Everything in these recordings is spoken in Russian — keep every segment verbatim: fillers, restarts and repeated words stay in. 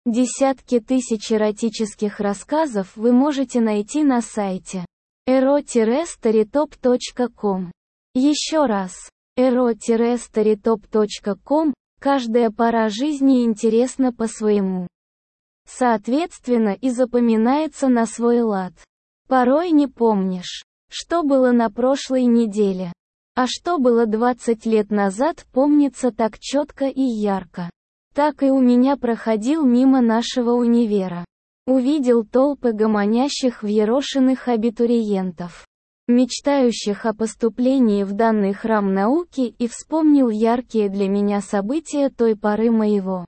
Десятки тысяч эротических рассказов вы можете найти на сайте эро старитоп точка ком. Еще раз, эро старитоп точка ком, каждая пора жизни интересна по-своему. Соответственно и запоминается на свой лад. Порой не помнишь, что было на прошлой неделе. А что было двадцать лет назад, помнится так четко и ярко. Так и у меня проходил мимо нашего универа. Увидел толпы гомонящих взъерошенных абитуриентов, мечтающих о поступлении в данный храм науки, и вспомнил яркие для меня события той поры моего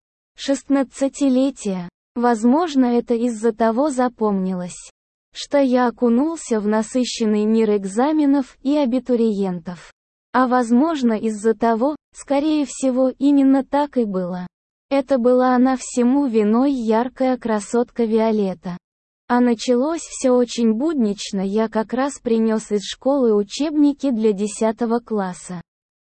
шестнадцатилетия. Возможно, это из-за того запомнилось, что я окунулся в насыщенный мир экзаменов и абитуриентов. А возможно, из-за того, скорее всего, именно так и было. Это была она всему виной, яркая красотка Виолетта. А началось все очень буднично. Я как раз принес из школы учебники для десятого класса.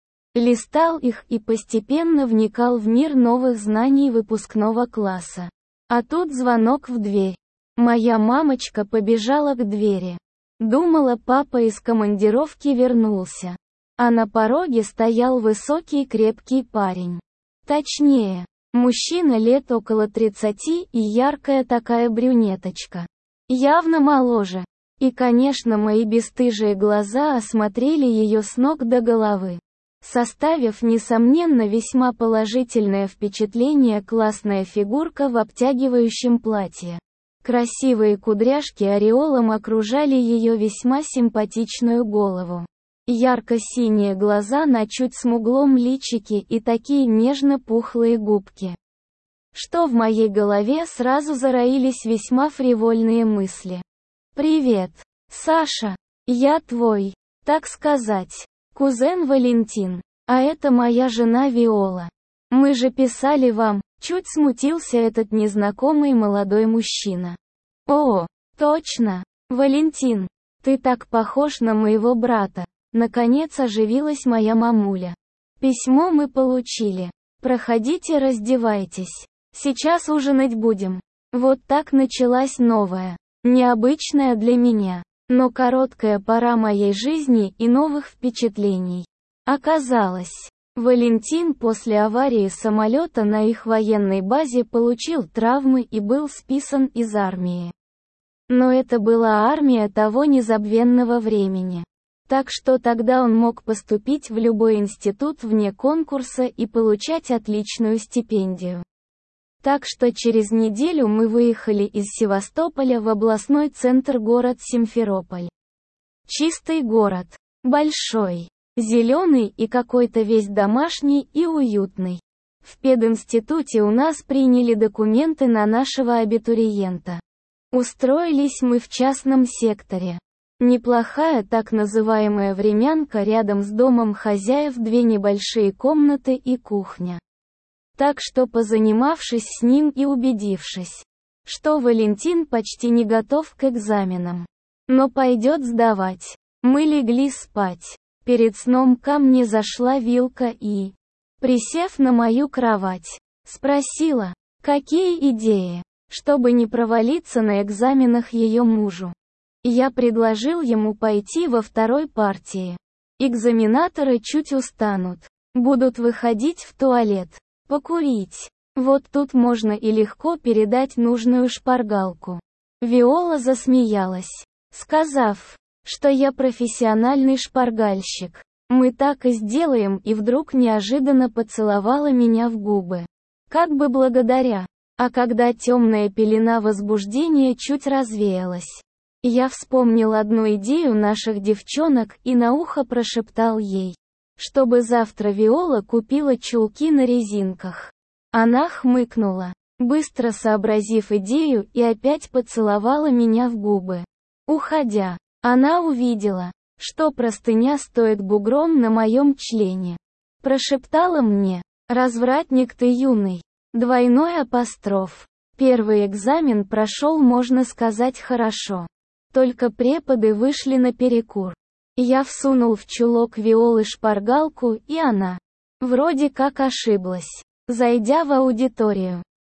Листал их и постепенно вникал в мир новых знаний выпускного класса. А тут звонок в дверь. Моя мамочка побежала к двери. Думала, папа из командировки вернулся. А на пороге стоял высокий крепкий парень. Точнее, мужчина лет около тридцати и яркая такая брюнеточка. Явно моложе. И, конечно, мои бесстыжие глаза осмотрели ее с ног до головы, составив, несомненно, весьма положительное впечатление. Классная фигурка в обтягивающем платье. Красивые кудряшки ореолом окружали ее весьма симпатичную голову. Ярко-синие глаза на чуть смуглом личике и такие нежно-пухлые губки, что в моей голове сразу зароились весьма фривольные мысли. «Привет, Саша. Я твой, так сказать, кузен Валентин. А это моя жена Виола. Мы же писали вам», — чуть смутился этот незнакомый молодой мужчина. «О, точно, Валентин, ты так похож на моего брата». Наконец оживилась моя мамуля. «Письмо мы получили. Проходите, раздевайтесь. Сейчас ужинать будем». Вот так началась новая, необычная для меня, но короткая пора моей жизни и новых впечатлений. Оказалось, Валентин после аварии самолета на их военной базе получил травмы и был списан из армии. Но это была армия того незабвенного времени. Так что тогда он мог поступить в любой институт вне конкурса и получать отличную стипендию. Так что через неделю мы выехали из Севастополя в областной центр город Симферополь. Чистый город. Большой. Зеленый и какой-то весь домашний и уютный. В пединституте у нас приняли документы на нашего абитуриента. Устроились мы в частном секторе. Неплохая так называемая времянка, рядом с домом хозяев две небольшие комнаты и кухня. Так что, позанимавшись с ним и убедившись, что Валентин почти не готов к экзаменам, но пойдет сдавать, мы легли спать. Перед сном ко мне зашла Вилка и, присев на мою кровать, спросила, какие идеи, чтобы не провалиться на экзаменах ее мужу. Я предложил ему пойти во второй партии. Экзаменаторы чуть устанут, будут выходить в туалет, покурить. Вот тут можно и легко передать нужную шпаргалку. Виола засмеялась, сказав, что я профессиональный шпаргальщик. Мы так и сделаем, и вдруг неожиданно поцеловала меня в губы. Как бы благодаря. А когда темная пелена возбуждения чуть развеялась, я вспомнил одну идею наших девчонок и на ухо прошептал ей, чтобы завтра Виола купила чулки на резинках. Она хмыкнула, быстро сообразив идею, и опять поцеловала меня в губы. Уходя, она увидела, что простыня стоит бугром на моем члене. Прошептала мне, развратник ты юный. Двойной апостроф. Первый экзамен прошел, можно сказать, хорошо. Только преподы вышли на перекур. Я всунул в чулок Виолы шпаргалку, и она вроде как ошиблась. Зайдя в аудиторию,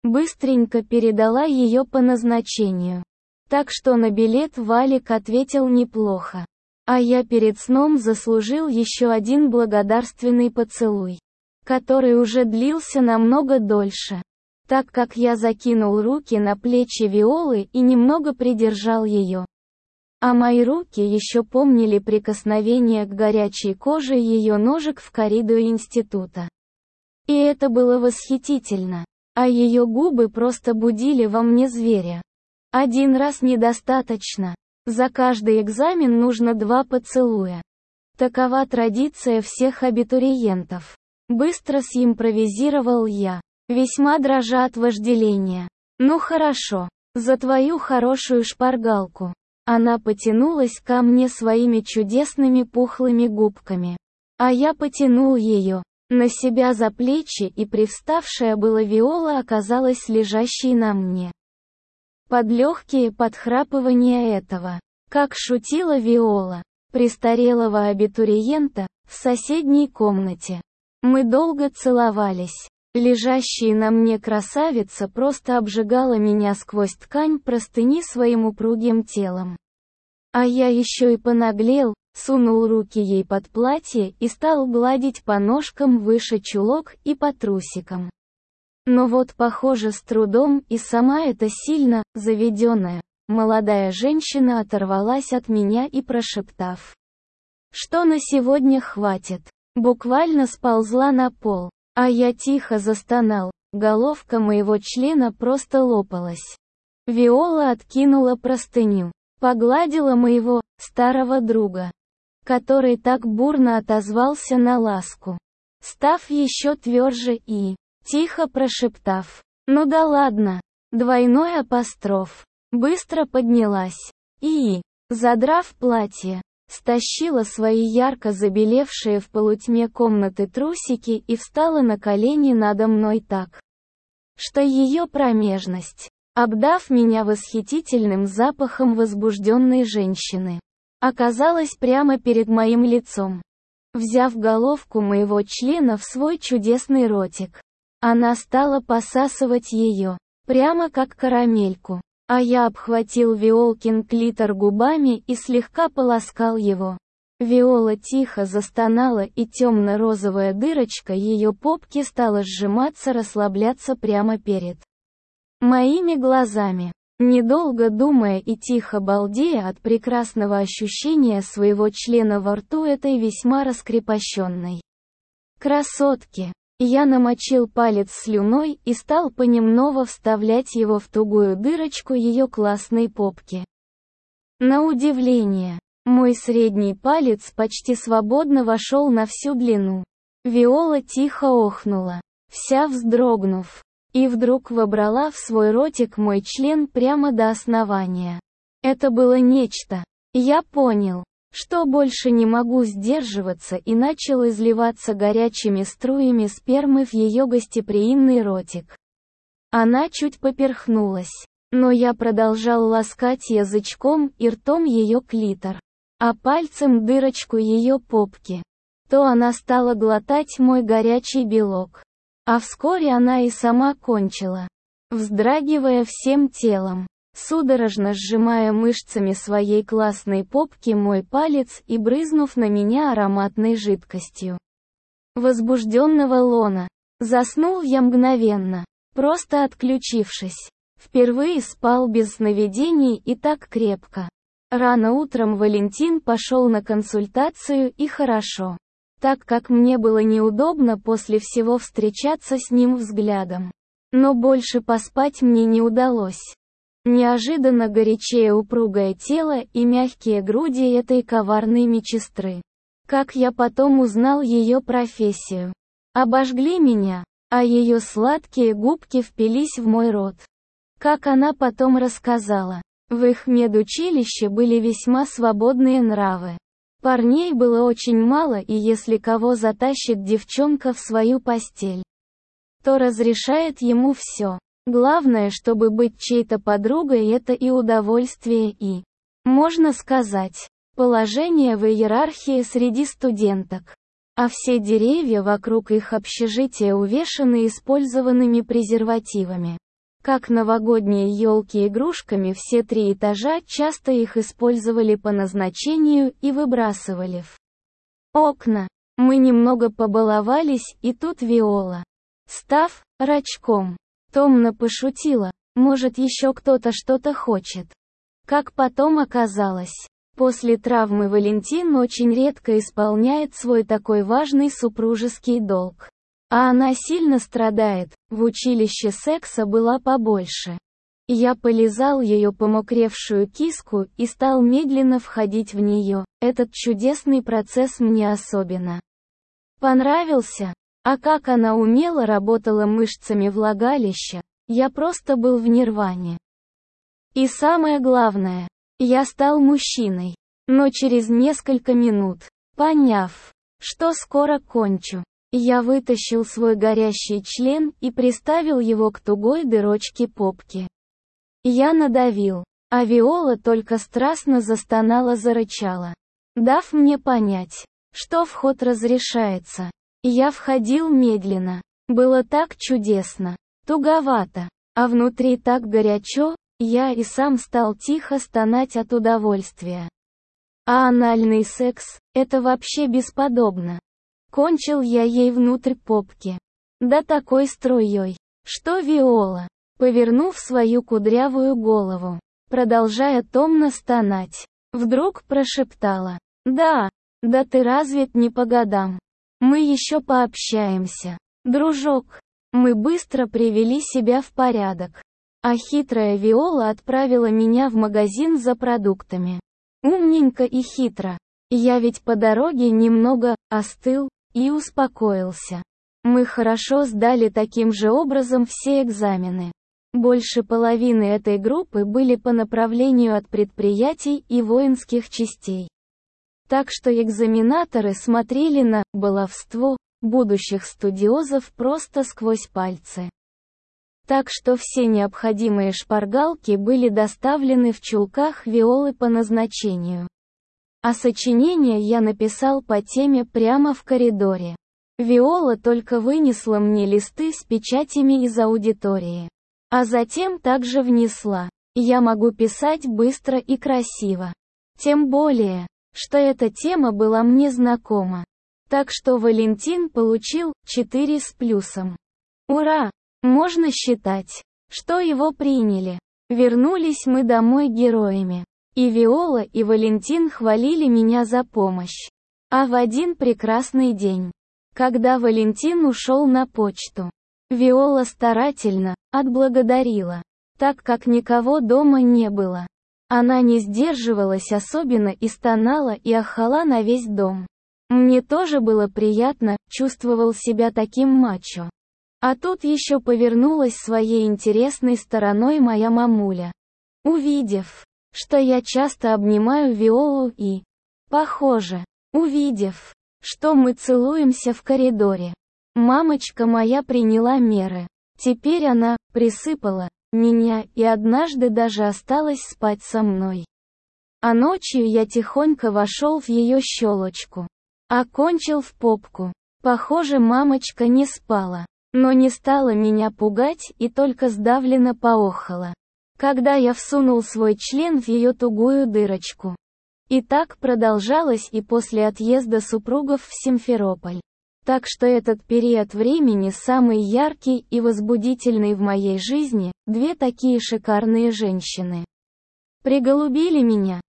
Быстренько передала ее по назначению. Так что на билет Валик ответил неплохо. А я перед сном заслужил еще один благодарственный поцелуй, который уже длился намного дольше, так как я закинул руки на плечи Виолы и немного придержал ее. А мои руки еще помнили прикосновение к горячей коже ее ножек в коридоре института. И это было восхитительно. А ее губы просто будили во мне зверя. Один раз недостаточно. За каждый экзамен нужно два поцелуя. Такова традиция всех абитуриентов. Быстро симпровизировал я, весьма дрожа от вожделения. Ну хорошо, за твою хорошую шпаргалку. Она потянулась ко мне своими чудесными пухлыми губками. А я потянул ее на себя за плечи, и привставшая была Виола оказалась лежащей на мне. Под легкие подхрапывания этого, как шутила Виола, престарелого абитуриента, в соседней комнате. Мы долго целовались. Лежащая на мне красавица просто обжигала меня сквозь ткань простыни своим упругим телом. А я еще и понаглел, сунул руки ей под платье и стал гладить по ножкам выше чулок и по трусикам. Но вот, похоже, с трудом, и сама эта сильно заведенная молодая женщина оторвалась от меня и, прошептав, что на сегодня хватит, буквально сползла на пол, а я тихо застонал, головка моего члена просто лопалась. Виола откинула простыню, погладила моего старого друга, который так бурно отозвался на ласку, став еще тверже и, тихо прошептав, ну да ладно, двойной апостроф, быстро поднялась и, задрав платье, стащила свои ярко забелевшие в полутьме комнаты трусики и встала на колени надо мной так, что ее промежность, обдав меня восхитительным запахом возбужденной женщины, оказалась прямо перед моим лицом. Взяв головку моего члена в свой чудесный ротик, она стала посасывать ее, прямо как карамельку, а я обхватил Виолкин клитор губами и слегка полоскал его. Виола тихо застонала, и темно-розовая дырочка ее попки стала сжиматься, расслабляться прямо перед моими глазами. Недолго думая и тихо балдея от прекрасного ощущения своего члена во рту этой весьма раскрепощенной красотки, я намочил палец слюной и стал понемногу вставлять его в тугую дырочку ее классной попки. На удивление, мой средний палец почти свободно вошел на всю длину. Виола тихо охнула, вся вздрогнув, и вдруг вобрала в свой ротик мой член прямо до основания. Это было нечто. Я понял, что больше не могу сдерживаться, и начал изливаться горячими струями спермы в ее гостеприимный ротик. Она чуть поперхнулась, но я продолжал ласкать язычком и ртом ее клитор, а пальцем дырочку ее попки. То она стала глотать мой горячий белок, а вскоре она и сама кончила, вздрагивая всем телом, судорожно сжимая мышцами своей классной попки мой палец и брызнув на меня ароматной жидкостью возбужденного лона. Заснул я мгновенно, просто отключившись. Впервые спал без сновидений и так крепко. Рано утром Валентин пошел на консультацию, и хорошо, так как мне было неудобно после всего встречаться с ним взглядом. Но больше поспать мне не удалось. Неожиданно горячее упругое тело и мягкие груди этой коварной медсестры, как я потом узнал ее профессию, обожгли меня, а ее сладкие губки впились в мой рот. Как она потом рассказала, в их медучилище были весьма свободные нравы. Парней было очень мало, и если кого затащит девчонка в свою постель, то разрешает ему все. Главное, чтобы быть чьей-то подругой, это и удовольствие, и, можно сказать, положение в иерархии среди студенток. А все деревья вокруг их общежития увешаны использованными презервативами. Как новогодние елки игрушками, все три этажа часто их использовали по назначению и выбрасывали в окна. Мы немного побаловались, и тут Виола, став рачком, томно пошутила: «Может, еще кто-то что-то хочет». Как потом оказалось, после травмы Валентин очень редко исполняет свой такой важный супружеский долг. А она сильно страдает, в училище секса была побольше. Я полизал ее помокревшую киску и стал медленно входить в нее. Этот чудесный процесс мне особенно понравился. А как она умело работала мышцами влагалища, я просто был в нирване. И самое главное, я стал мужчиной. Но через несколько минут, поняв, что скоро кончу, я вытащил свой горящий член и приставил его к тугой дырочке попки. Я надавил, а Виола только страстно застонала-зарычала, дав мне понять, что вход разрешается. Я входил медленно. Было так чудесно, туговато, а внутри так горячо, я и сам стал тихо стонать от удовольствия. А анальный секс – это вообще бесподобно. Кончил я ей внутрь попки. Да такой струей, что Виола, повернув свою кудрявую голову, продолжая томно стонать, вдруг прошептала: «Да, да ты разве не по годам? Мы еще пообщаемся, дружок». Мы быстро привели себя в порядок. А хитрая Виола отправила меня в магазин за продуктами. Умненько и хитро. Я ведь по дороге немного остыл и успокоился. Мы хорошо сдали таким же образом все экзамены. Больше половины этой группы были по направлению от предприятий и воинских частей. Так что экзаменаторы смотрели на баловство будущих студиозов просто сквозь пальцы. Так что все необходимые шпаргалки были доставлены в чулках Виолы по назначению. А сочинение я написал по теме прямо в коридоре. Виола только вынесла мне листы с печатями из аудитории. А затем также внесла: «Я могу писать быстро и красиво». Тем более, что эта тема была мне знакома. Так что Валентин получил четыре с плюсом. Ура! Можно считать, что его приняли. Вернулись мы домой героями. И Виола, и Валентин хвалили меня за помощь. А в один прекрасный день, когда Валентин ушел на почту, Виола старательно отблагодарила, так как никого дома не было. Она не сдерживалась особенно и стонала и ахала на весь дом. Мне тоже было приятно, чувствовал себя таким мачо. А тут еще повернулась своей интересной стороной моя мамуля. Увидев, что я часто обнимаю Виолу и, похоже, увидев, что мы целуемся в коридоре, мамочка моя приняла меры. Теперь она присыпала меня и однажды даже осталась спать со мной. А ночью я тихонько вошел в ее щелочку, окончил в попку. Похоже, мамочка не спала, но не стала меня пугать и только сдавленно поохала, когда я всунул свой член в ее тугую дырочку. И так продолжалось и после отъезда супругов в Симферополь. Так что этот период времени самый яркий и возбудительный в моей жизни. Две такие шикарные женщины приголубили меня.